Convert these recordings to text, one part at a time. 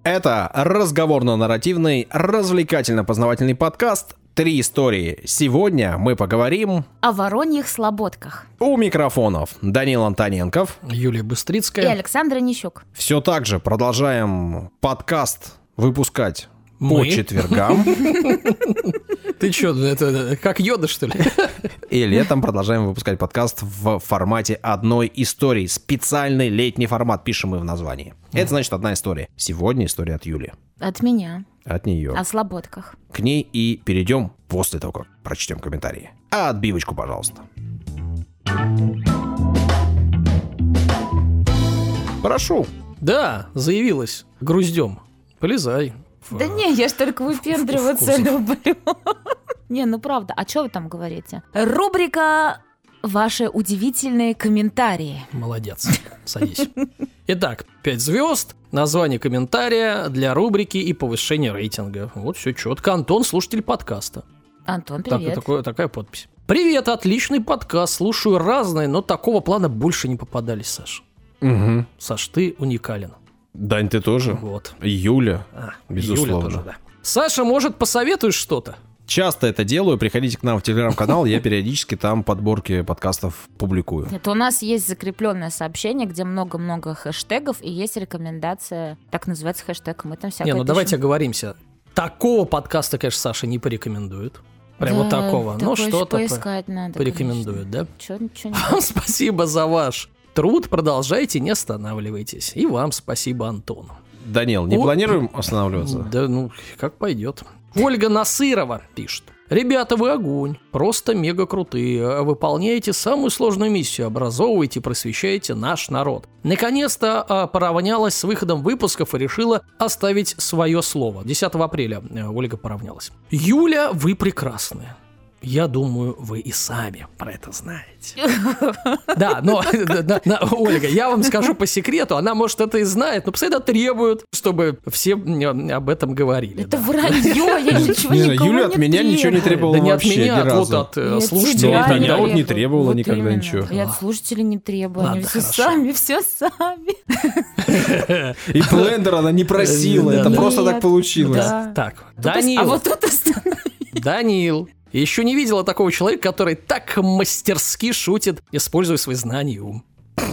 Это разговорно-нарративный, развлекательно-познавательный подкаст «Три истории». Сегодня мы поговорим о вороньих слободках. У микрофонов Данил Антоненков, Юлия Быстрицкая и Александра Нищук. Все так же продолжаем подкаст выпускать по четвергам. Ты что, это как Йода, что ли? И летом продолжаем выпускать подкаст в формате одной истории. Специальный летний формат, пишем мы в названии. Это значит одна история. Сегодня история от Юли. От меня. От нее. О слободках. К ней и перейдем после того, как прочтем комментарии. А отбивочку, пожалуйста. Прошу. Да, заявилась груздем. Полезай. Да не, я ж только выпендриваться люблю. Не, ну правда, а что вы там говорите? Рубрика «Ваши удивительные комментарии». Молодец, садись. Итак, 5 звезд, название комментария для рубрики и повышение рейтинга. Вот все четко. Антон, слушатель подкаста. Антон, привет. Такая подпись. Привет, отличный подкаст. Слушаю разные, но такого плана больше не попадались, Саш. Угу. Саш, ты уникален. Дань, ты тоже? Вот. Юля, безусловно. Юля тоже, да. Саша, может, посоветуешь что-то? Часто это делаю. Приходите к нам в телеграм-канал, я периодически там подборки подкастов публикую. Это у нас есть закрепленное сообщение, где много-много хэштегов, и есть рекомендация, так называется хэштег, мы там всякое Не, ну пишем. давайте оговоримся. Такого подкаста, конечно, Саша не порекомендует. Прям вот такого. Но что-то поискать надо, порекомендует, конечно. да? Чё Спасибо за ваш труд, продолжайте, не останавливайтесь. И вам спасибо, Антон. Данил, не планируем останавливаться? Да, ну, как пойдет. Ольга Насырова пишет. Ребята, вы огонь, просто мега крутые, выполняете самую сложную миссию, образовываете и просвещаете наш народ. Наконец-то поравнялась с выходом выпусков и решила оставить свое слово. 10 апреля Ольга поравнялась. Юля, вы прекрасные. Я думаю, вы и сами про это знаете. Да, но, Ольга, я вам скажу по секрету, она, может, это и знает, но постоянно требует, чтобы все об этом говорили. Это вранье, я ничего никому не требую. Юля от меня ничего не требовала вообще ни разу. Вот от слушателей. От меня вот не требовала никогда ничего. Я от слушателей не требую, они все сами. И блендер она не просила, это просто так получилось. Так, Данил. А вот тут остановись. Данил. Еще не видела такого человека, который так мастерски шутит, используя свои знания и ум.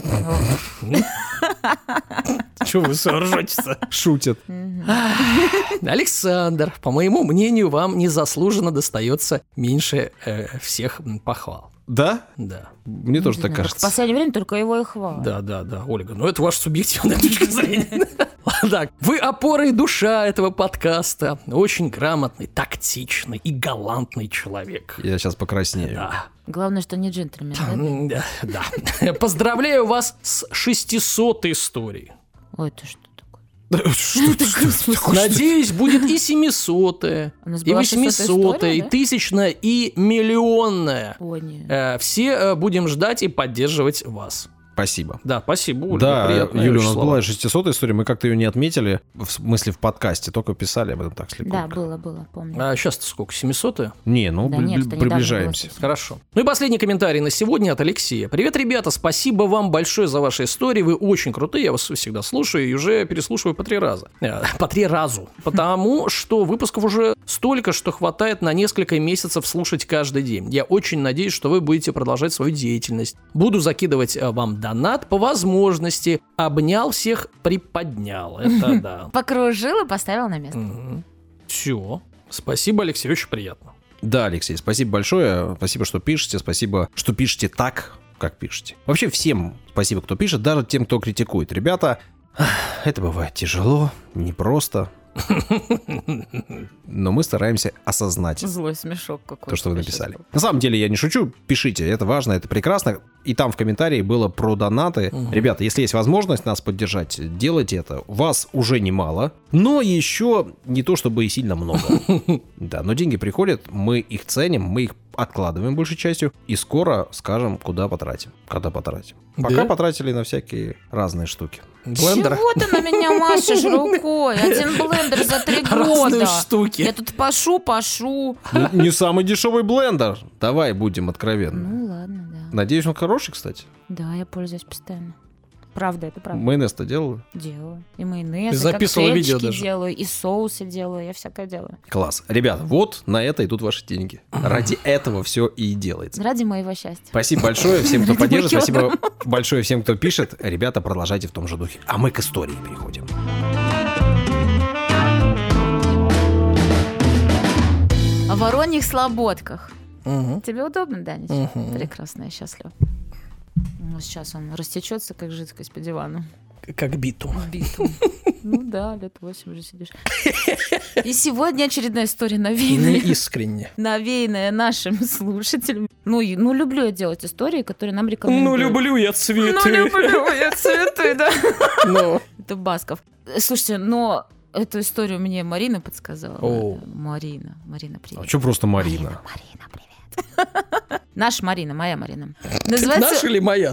Чего вы ржете-то? Шутят. Александр, по моему мнению, вам незаслуженно достается меньше всех похвал. Да? Да. Мне тоже так кажется. В последнее время только его и хвалят. Да, Ольга, но это ваша субъективная точка зрения. Так, вы опора и душа этого подкаста. Очень грамотный, тактичный и галантный человек. Я сейчас покраснею. Да. Главное, что не джентльмен, Да. Поздравляю вас с 600-й историей. Ой, это что такое? Надеюсь, будет и 700-я, и 800-я, и 1000-я, и миллионная. Все будем ждать и поддерживать вас. Спасибо. Да, спасибо, Ольга. Да, Юля, у нас была 600-я история, мы как-то ее не отметили, в смысле в подкасте, только писали об этом так слегка. Да, было, помню. А сейчас-то сколько, 700-я? Не, приближаемся. Хорошо. Ну и последний комментарий на сегодня от Алексея. Привет, ребята, спасибо вам большое за ваши истории, вы очень крутые, я вас всегда слушаю и уже переслушиваю по 3 раза. По 3 разу. Потому что выпусков уже столько, что хватает на несколько месяцев слушать каждый день. Я очень надеюсь, что вы будете продолжать свою деятельность. Буду закидывать вам донат по возможности. Обнял всех, приподнял. Это да. Покружил и поставил на место. Все. Спасибо, Алексей, очень приятно. Да, Алексей, спасибо большое. Спасибо, что пишете. Спасибо, что пишете так, как пишете. Вообще всем спасибо, кто пишет, даже тем, кто критикует. Ребята, это бывает тяжело, непросто. Но мы стараемся осознать Злой смешок какой-то. То, что вы написали. На самом деле я не шучу, пишите, это важно, это прекрасно. И там в комментарии было про донаты. Ребята, если есть возможность нас поддержать, делайте это. Вас уже немало, но еще не то чтобы и сильно много. Да, но деньги приходят, мы их ценим, мы их откладываем большей частью и скоро скажем, куда потратим. Когда потратим. Пока потратили на всякие разные штуки. Блендер. Чего ты на меня машешь рукой? Один блендер за 3 года. Разные штуки. Я тут пашу. Не самый дешевый блендер. Давай будем откровенны. Ну ладно, да. Надеюсь, он хороший, кстати. Да, я пользуюсь постоянно. Правда, это правда. Майонез-то делала? Делаю. И майонез, и Записывала видео коктейльчики даже. делаю, и соусы делаю, я всякое делаю. Класс. Ребята, вот на это идут ваши деньги. Ради этого все и делается. Ради моего счастья. Спасибо большое всем, кто Ради поддерживает. килограмма. Спасибо большое всем, кто пишет. Ребята, продолжайте в том же духе. А мы к истории переходим. О вороньих слободках. Мгм. Тебе удобно, Данич? Мгм. Прекрасно, я счастлива. Ну, сейчас он растечется, как жидкость по дивану. Как битум. Битум. Ну да, лет 8 уже сидишь. И сегодня очередная история И навеянная. искренне. Навеянная нашим слушателям. Ну, люблю я делать истории, которые нам рекомендуют. я цветы. Ну, люблю я цветы, да. Ну, Это Басков. Слушайте, но эту историю мне Марина подсказала. О. Марина, А привет. что просто Марина? Марина, привет. Наша Марина, моя Марина. наша Называется или моя?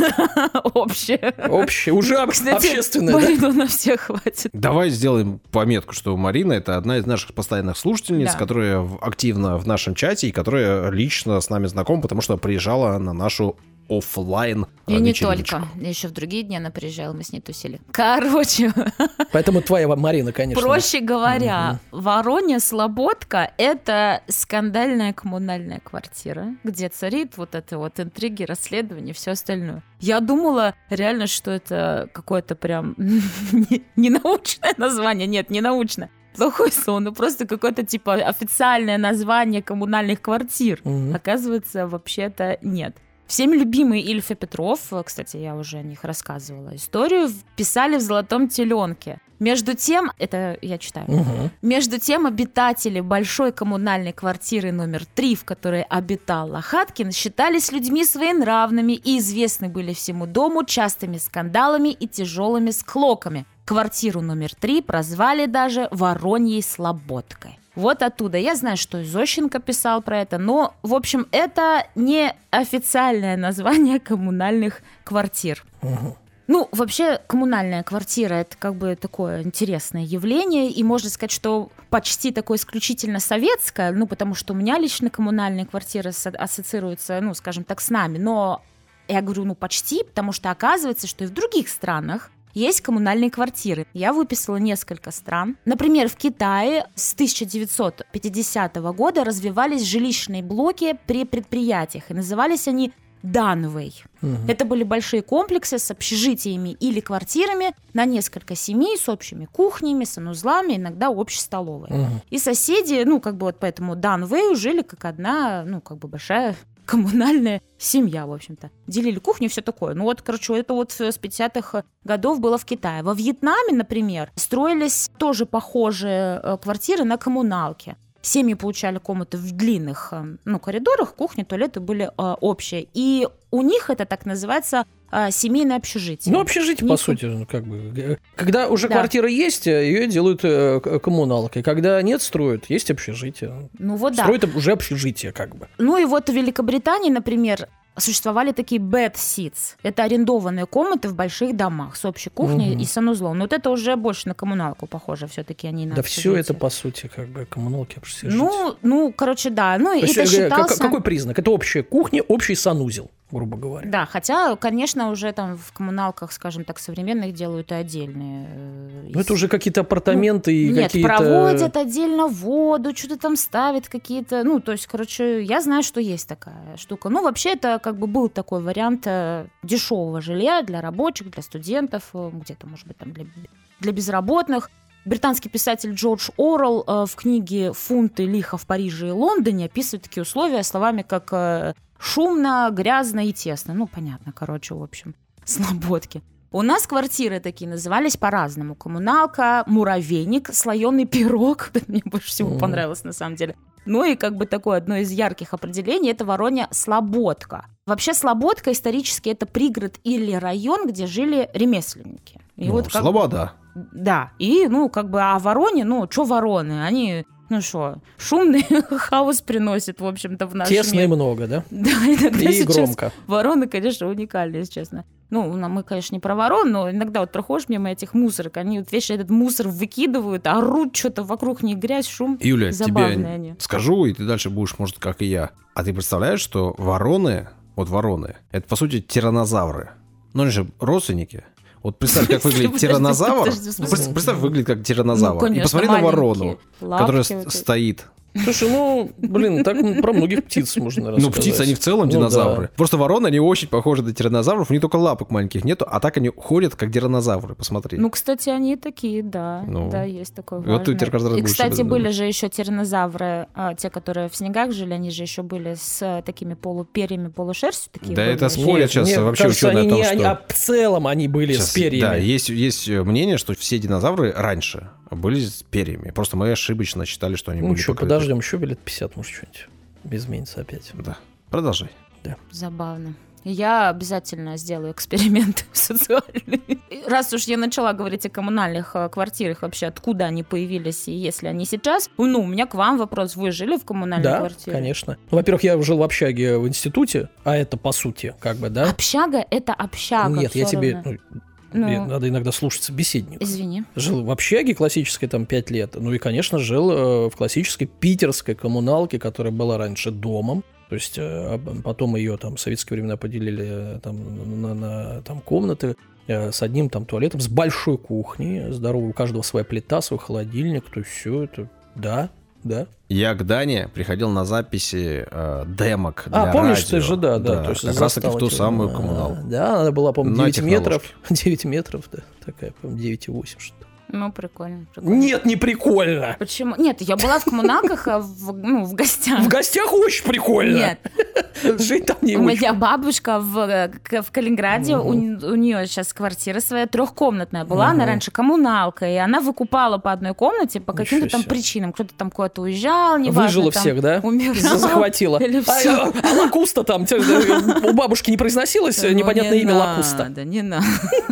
общая. Общая, уже Кстати, общественная, да? Марину на всех хватит. Давай сделаем пометку, что Марина — это одна из наших постоянных слушательниц, Да. которая активна в нашем чате и которая лично с нами знакома, потому что приезжала на нашу оффлайн И не вечериночку. только. Еще в другие дни она приезжала, мы с ней тусили. Короче, Поэтому твоя Марина, конечно. проще говоря, Воронья Слободка – это скандальная коммунальная квартира, где царит вот это вот интриги, расследования, все остальное. Я думала реально, что это какое-то прям не научное название. Нет, не научное. Плохой сон, но просто какое-то типа официальное название коммунальных квартир. Мгм. Оказывается, вообще-то нет. Всеми любимый Ильф и Петров, кстати, я уже о них рассказывала историю, писали в «Золотом теленке». Между тем, это я читаю, Мгм. между тем обитатели большой коммунальной квартиры номер 3, в которой обитал Лохаткин, считались людьми своенравными и известны были всему дому частыми скандалами и тяжелыми склоками. Квартиру номер 3 прозвали даже Вороньей Слободкой. Вот оттуда. Я знаю, что Зощенко писал про это, но, в общем, это не официальное название коммунальных квартир. Мгм. Ну, вообще, коммунальная квартира – это как бы такое интересное явление, и можно сказать, что почти такое исключительно советское, ну, потому что у меня лично коммунальные квартиры ассоциируются, ну, скажем так, с нами, но я говорю, ну, почти, потому что оказывается, что и в других странах есть коммунальные квартиры. Я выписала несколько стран. Например, в Китае с 1950 года развивались жилищные блоки при предприятиях, и назывались они Данвей. Мгм. Это были большие комплексы с общежитиями или квартирами на несколько семей с общими кухнями, санузлами, иногда общей столовой. Мгм. И соседи, ну, как бы вот поэтому Данвею жили как одна, ну, как бы большая коммунальная семья, в общем-то. Делили кухню и все такое. Ну вот, короче, это вот с 50-х годов было в Китае. Во Вьетнаме, например, строились тоже похожие квартиры на коммуналке. Семьи получали комнаты в длинных коридорах, кухни, туалеты были общие. И у них это так называется семейное общежитие. Ну, общежитие, по Не- сути, ну, как бы. Когда уже Да. квартира есть, ее делают коммуналкой. Когда нет, строят, есть общежитие. Ну вот да. Строят уже общежитие, как бы. Ну и вот в Великобритании, например, существовали такие bed seats. Это арендованные комнаты в больших домах с общей кухней Мгм. и санузлом. Но вот это уже больше на коммуналку похоже все-таки, они на Да все общежитие. это, по сути, как бы коммуналки, общежитие. Ну, короче, да. Ну, То есть, это считался... какой признак? Это общая кухня, общий санузел, грубо говоря. Да, хотя, конечно, уже там в коммуналках, скажем так, современных делают и отдельные. Ну, это уже какие-то апартаменты и Нет, какие-то... проводят отдельно воду, что-то там ставят какие-то... Ну, то есть, короче, я знаю, что есть такая штука. Ну, вообще, это как бы был такой вариант дешевого жилья для рабочих, для студентов, где-то, может быть, там для безработных. Британский писатель Джордж Оррелл в книге «Фунты лиха в Париже и Лондоне» описывает такие условия словами, как шумно, грязно и тесно. Ну, понятно, короче, в общем, слободки. У нас квартиры такие назывались по-разному. Коммуналка, муравейник, слоеный пирог. Мне больше всего понравилось, на самом деле. Ну и как бы такое одно из ярких определений – это Воронья Слободка. Вообще Слободка исторически это пригород или район, где жили ремесленники. И вот как... Слобода. Да, и, ну, как бы, а вороне, ну, что вороны? Они, ну что, шумный хаос приносят, в общем-то, в наш Тесно и мир. много, да? Да, иногда И сейчас громко. вороны, конечно, уникальные, если честно. Ну, мы, конечно, не про ворон, но иногда вот проходишь мимо этих мусорок, они вот вечно этот мусор выкидывают, орут что-то, вокруг них грязь, шум. Юля, Забавные тебе они. скажу, и ты дальше будешь, может, как и я. А ты представляешь, что вороны, это, по сути, тираннозавры. Но они же родственники. Вот представь, как выглядит тираннозавр. Представь, выглядит как тираннозавр. И посмотри на ворону, которая стоит. Слушай, так про многих птиц можно рассказать. Птицы, они в целом динозавры. Просто вороны, они очень похожи на тираннозавров, у них только лапок маленьких нету, а так они ходят как тираннозавры, посмотри. Кстати, они такие, да. Да, есть такое важное. Вот ты теперь каждый раз будешь кстати, были же еще тиранозавры, те, которые в снегах жили, они же еще были с такими полуперьями, полушерстью. Да, это спорят сейчас вообще ученые о том, что... А в целом они были с перьями. Да, есть мнение, что все динозавры раньше были с перьями. Просто мы ошибочно считали, что они были покрыты. Подождем, еще лет 50, может, что-нибудь изменится опять. Да, продолжай. Да. Забавно. Я обязательно сделаю эксперименты социальные. Раз уж я начала говорить о коммунальных квартирах, вообще откуда они появились и если они сейчас, у меня к вам вопрос. Вы жили в коммунальной квартире? Да, конечно. Во-первых, я жил в общаге в институте, а это по сути, да? Общага — это общага. Нет, я тебе... Надо иногда слушаться беседника. Извини. Жил в общаге классической 5 лет. И, конечно, жил в классической питерской коммуналке, которая была раньше домом. То есть потом ее в советские времена поделили на комнаты с одним туалетом, с большой кухней, здоровой, у каждого своя плита, свой холодильник. То есть все это, да. Я к Дане приходил на записи демок для помнишь, радио. ты же, да. То есть как раз таки в ту самую коммуналку. Да, она была, по-моему, 9 метров. 9 метров, да. Такая, по-моему, 9,8 что-то. Прикольно. Нет, не прикольно. Почему? Нет, я была в коммуналках в гостях. В гостях очень прикольно. Нет. Жить там не У очень. меня бабушка в Калининграде, у нее сейчас квартира своя трехкомнатная была, она раньше коммуналка, и она выкупала по одной комнате по каким-то там причинам. Кто-то там куда-то уезжал, неважно. Выжила всех, да? Умирал. Захватила. А Лакуста там, у бабушки не произносилось непонятное имя Лакуста? Да не надо.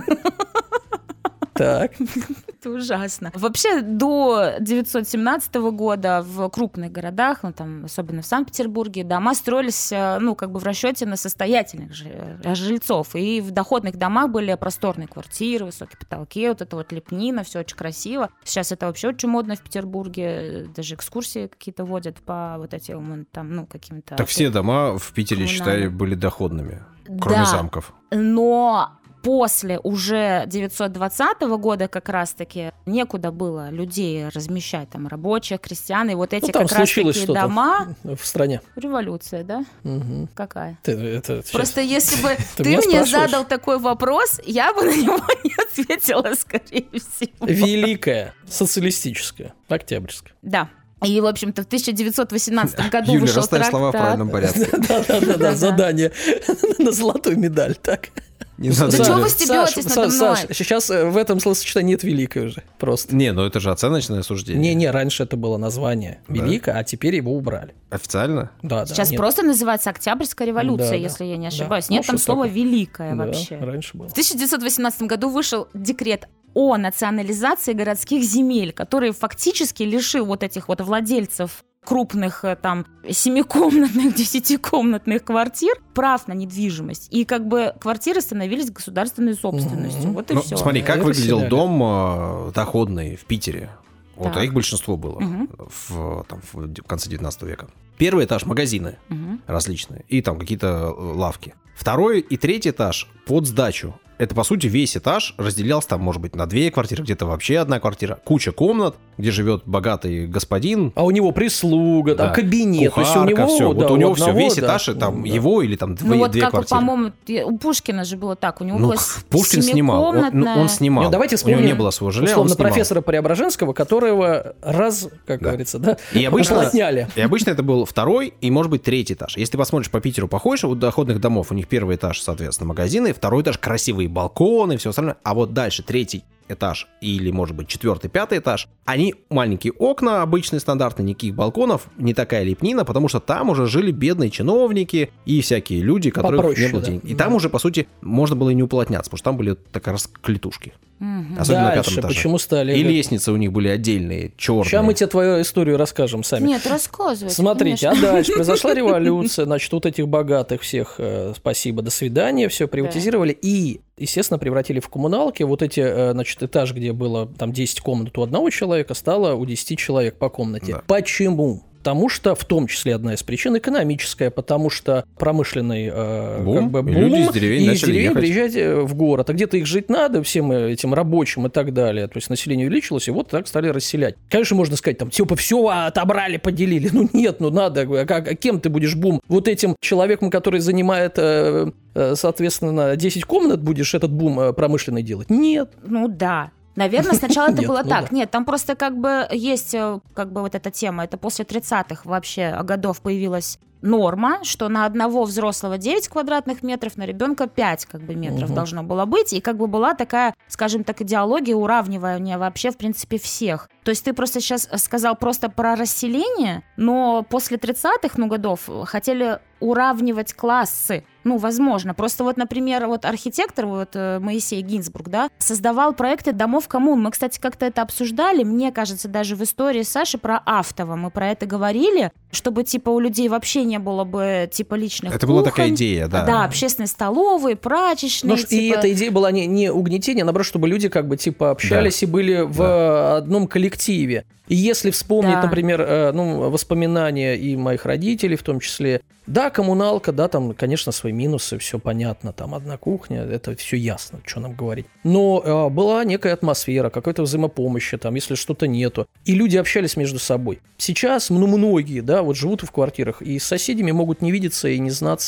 Так. Это ужасно. Вообще, до 1917 года в крупных городах, особенно в Санкт-Петербурге, дома строились, в расчете на состоятельных жильцов. И в доходных домах были просторные квартиры, высокие потолки, вот это лепнина, все очень красиво. Сейчас это вообще очень модно в Петербурге. Даже экскурсии какие-то водят по этим каким-то... Так все дома в Питере, считай, были доходными, кроме замков. Но... После уже 1920 года как раз-таки некуда было людей размещать, рабочих, крестьян, и эти как раз-таки дома... в стране. Революция, да? Угу. Какая? Просто если бы ты мне задал такой вопрос, я бы на него не ответила, скорее всего. Великая, социалистическая, октябрьская. Да. И, в общем-то, в 1918 году Юля, вышел расставь слова в правильном порядке. Да, задание на золотую медаль, так. Не надо. Да чего вы стебетесь надо мной? Саш, сейчас в этом словосочетании нет великой уже, просто. Не, это же оценочное суждение. Не, раньше это было название великое, а теперь его убрали. Официально? Да. Сейчас просто называется Октябрьская революция, если я не ошибаюсь. Нет там слова «великая» вообще. Раньше было. В 1918 году вышел декрет о национализации городских земель, который фактически лишил этих владельцев крупных 7-комнатных, 10-комнатных квартир прав на недвижимость. И квартиры становились государственной собственностью. Вот и все. Смотри, как выглядел дом доходный в Питере. А их большинство было в конце 19 века. Первый этаж — магазины различные и какие-то лавки. Второй и третий этаж под сдачу. Это, по сути, весь этаж разделялся может быть, на 2 квартиры, где-то вообще одна квартира, куча комнат, где живет богатый господин. А у него прислуга, кабинет. Кухарка, то есть у него, все. у него все, весь этаж, его или 2 квартиры. По-моему, у Пушкина же было так. У него была Пушкин снимал, он снимал. Давайте вспомним, у него не было своего жилья, условно, профессора Преображенского, которого говорится, уплотняли. И обычно это был 2-й и, может быть, 3-й этаж. Если ты посмотришь по Питеру, походишь, у доходных домов, у них 1-й этаж, соответственно, магазины, 2-й этаж красивые балконы, все остальное. А дальше 3-й этаж или, может быть, 4-й, 5-й этаж, они маленькие окна, обычные, стандартные, никаких балконов, не такая лепнина, потому что там уже жили бедные чиновники и всякие люди, которых не было денег. И там уже, по сути, можно было и не уплотняться, потому что там были так раз клетушки. Особенно на 5-м этаже. Почему стали? И лестницы у них были отдельные, черные. Сейчас мы тебе твою историю расскажем сами. Нет, рассказывай. Смотрите, конечно. А дальше произошла революция, значит, этих богатых всех, спасибо, до свидания, все приватизировали и, естественно, превратили в коммуналки. Эти, значит, этаж, где было 10 комнат у одного человека, стало у 10 человек по комнате. Да. Почему? Потому что, в том числе, одна из причин экономическая, потому что промышленный бум, бум, и люди из деревень начали ехать. приезжать в город. А где-то их жить надо, всем этим рабочим и так далее. То есть население увеличилось, и вот так стали расселять. Конечно, можно сказать, там, типа, все отобрали, поделили. Ну нет, ну надо. Кем ты будешь бум? Вот этим человеком, который занимает, соответственно, 10 комнат, будешь этот бум промышленный делать? Нет. Ну да. Наверное, сначала это Нет, было ну так. да. Нет, там просто как бы есть как бы вот эта тема. Это после 30-х вообще годов появилась норма, что на одного взрослого 9 квадратных метров, на ребенка 5 как бы метров должно было быть. И как бы была такая, скажем так, идеология уравнивания вообще, в принципе, всех. То есть ты просто сейчас сказал просто про расселение, но после 30-х годов хотели уравнивать классы. Ну, возможно. Просто вот, например, вот архитектор, вот Моисей Гинзбург, да, создавал проекты домов коммун. Мы, кстати, как-то это обсуждали, мне кажется, даже в истории Саши про Автово. Мы про это говорили, чтобы, типа, у людей вообще не было бы, типа, личных Это кухонь. была такая идея, да. Да, общественные столовые, прачечные. Ну, и эта идея была не угнетение, а наоборот, чтобы люди как бы типа общались и были в одном коллективе. И если вспомнить, например, воспоминания и моих родителей в том числе, да, коммуналка, да, там, конечно, свои минусы, все понятно, там одна кухня, это все ясно, что нам говорить. Но была некая атмосфера, какой-то взаимопомощи, там, если что-то нету. И люди общались между собой. Сейчас, многие, да, вот живут в квартирах, и с соседями могут не видеться и не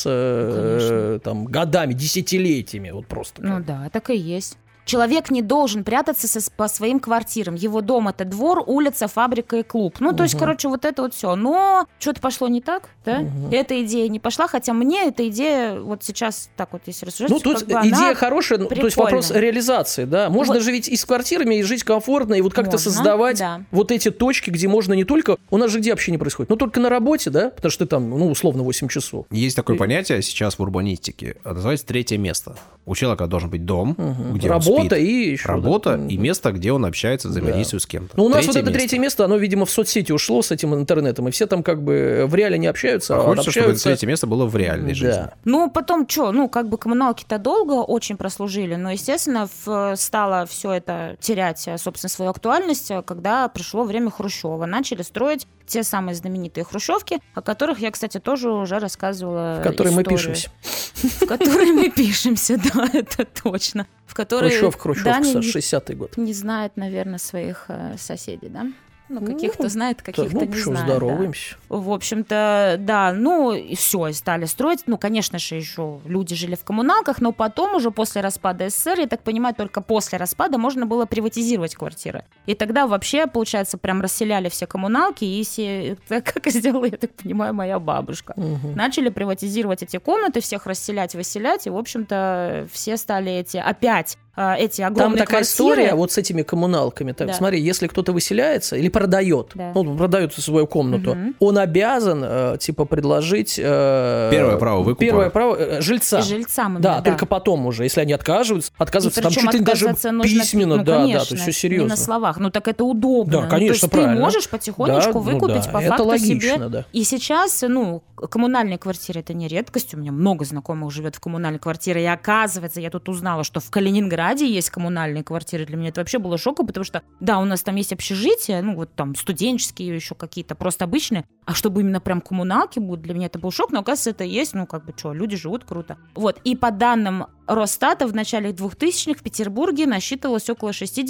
знаться там годами, десятилетиями, вот просто. Ну да, так и есть. Человек не должен прятаться по своим квартирам. Его дом – это двор, улица, фабрика и клуб. Ну, то есть, короче, вот это вот все. Но что-то пошло не так, да? Эта идея не пошла, хотя мне эта идея вот сейчас так вот, если рассуждать, ну, тут идея хорошая, то есть вопрос реализации, да. Можно жить и с квартирами, и жить комфортно, и вот как-то создавать вот эти точки, где можно не только… У нас же где общение происходит? Ну, только на работе, да? Потому что ты там, условно, 8 часов. Есть такое понятие сейчас в урбанистике, называется третье место. У человека должен быть дом, где он спит. Работа и еще. Работа и место, где он общается, взаимодействует с кем-то. Ну, у нас вот это третье место, оно, видимо, в соцсети ушло с этим интернетом, и все там как бы в реале не общаются, а хочется, общаются... чтобы это третье место было в реальной жизни. Ну, потом что, как бы коммуналки-то долго очень прослужили, но, естественно, стало все это терять, собственно, свою актуальность, когда пришло время Хрущева. Начали строить те самые знаменитые хрущевки, о которых я, кстати, тоже уже рассказывала. В которые историю. мы пишемся. В которые мы пишемся, да, это точно. В которые Хрущевка, 60-й год. Не знает, наверное, своих соседей, да? Ну, каких-то знает, каких-то не знает. Здороваемся. Да. В общем-то, да, и все, и стали строить. Ну, конечно же, еще люди жили в коммуналках, но потом уже после распада СССР, я так понимаю, только после распада можно было приватизировать квартиры. И тогда вообще, получается, прям расселяли все коммуналки, и как сделала, я так понимаю, моя бабушка. Начали приватизировать эти комнаты, всех расселять, выселять, и, в общем-то, все стали эти огромные там такая квартиры. история вот с этими коммуналками. Так, смотри, если кто-то выселяется или продает, продает свою комнату, он обязан, предложить... Первое право выкупа. Первое право жильца. Жильцам. Да, только потом уже, если они отказываются там чуть ли даже письменно, да, то есть все серьезно. Не на словах, так это удобно. Да, конечно, то есть ты можешь потихонечку выкупить по факту логично, себе. Да. И сейчас, коммунальные квартиры — это не редкость. У меня много знакомых живет в коммунальной квартире, и оказывается, я тут узнала, что в Калининграде есть коммунальные квартиры. Для меня это вообще было шоком, потому что, да, у нас там есть общежития, там студенческие еще какие-то, просто обычные, а чтобы именно прям коммуналки будут, для меня это был шок, но, оказывается, это есть, люди живут круто. Вот, и по данным Росстата, в начале 2000-х в Петербурге насчитывалось около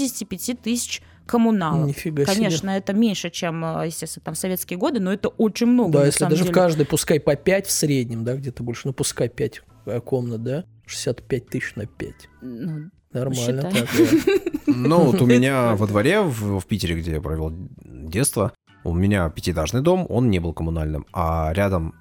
65 тысяч коммуналок. Нифига себе. Конечно, это меньше, чем, естественно, там в советские годы, но это очень много. Да, на если самом даже деле. в каждой, пускай по 5 в среднем, да, где-то больше, пускай 5 комнат, да, 65 тысяч на 5. Нормально так, да. Вот у меня во дворе в Питере, где я провел детство, у меня 5-этажный дом, он не был коммунальным, а рядом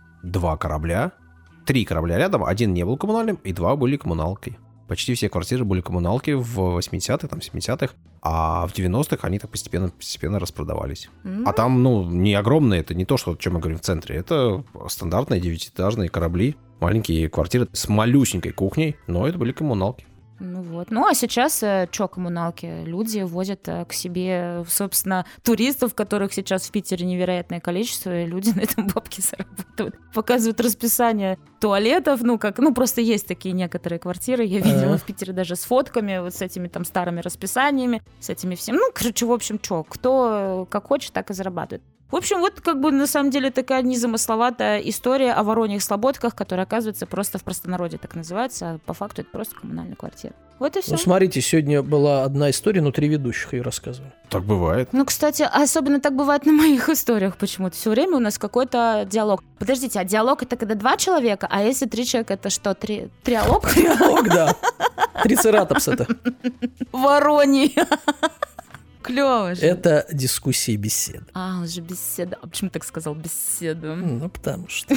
3 корабля рядом, один не был коммунальным, и 2 были коммуналкой. Почти все квартиры были коммуналки в 80-х, 70-х, а в 90-х они так постепенно распродавались. А там, не огромные, это не то, о чем мы говорим в центре, это стандартные 9-этажные корабли, маленькие квартиры с малюсенькой кухней, но это были коммуналки. А сейчас коммуналки? Люди возят к себе, собственно, туристов, которых сейчас в Питере невероятное количество, и люди на этом бабки зарабатывают. Показывают расписание туалетов, просто есть такие некоторые квартиры, я видела в Питере даже с фотками, вот с этими там старыми расписаниями, с этими всем. В общем, кто как хочет, так и зарабатывает. В общем, вот как бы на самом деле такая незамысловатая история о вороньих слободках, которая, оказывается, просто в простонародье так называется, а по факту это просто коммунальная квартира. Вот и все. Ну, смотрите, сегодня была одна история, но 3 ведущих ее рассказывали. Так бывает. Ну, кстати, особенно так бывает на моих историях почему-то. Все время у нас какой-то диалог. Подождите, а диалог это когда 2 человека, а если 3 человека, это что, триалог? Триалог, да. Трицератопс это. Вороньи. Клево же. Это дискуссия, беседа. Он же беседа. А почему так сказал беседа? Ну, потому что...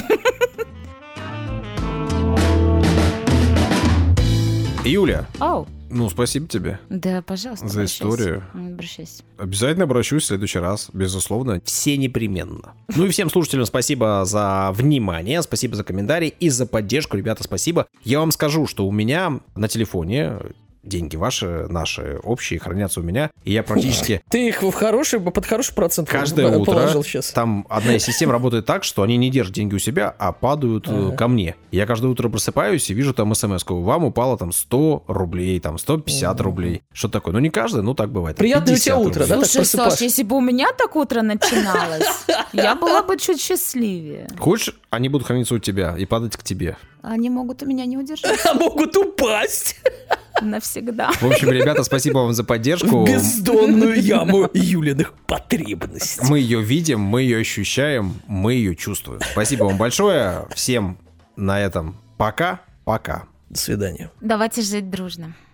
Юля, Ау. ну, спасибо тебе. Да, пожалуйста. За историю. Обращайся. Обязательно обращусь в следующий раз, безусловно. Все непременно. Ну и всем слушателям спасибо за внимание, спасибо за комментарии и за поддержку. Ребята, спасибо. Я вам скажу, что у меня на телефоне деньги ваши, наши, общие, хранятся у меня, и я практически... Ты их под хороший процент каждое утро положил сейчас. Там одна из систем работает так, что они не держат деньги у себя, а падают ко мне. Я каждое утро просыпаюсь и вижу там смс-ку. Вам упало там 100 рублей, там 150 рублей. Что такое? Ну не каждый, ну так бывает. Приятное у тебя утро, да? Слушай, Саш, если бы у меня так утро начиналось, я была бы чуть счастливее. Хочешь, они будут храниться у тебя и падать к тебе? Они могут у меня не удержать А могут упасть навсегда. В общем, ребята, спасибо вам за поддержку. в бездонную яму Юлиных потребностей. Мы ее видим, мы ее ощущаем, мы ее чувствуем. Спасибо вам большое. Всем на этом пока-пока. До свидания. Давайте жить дружно.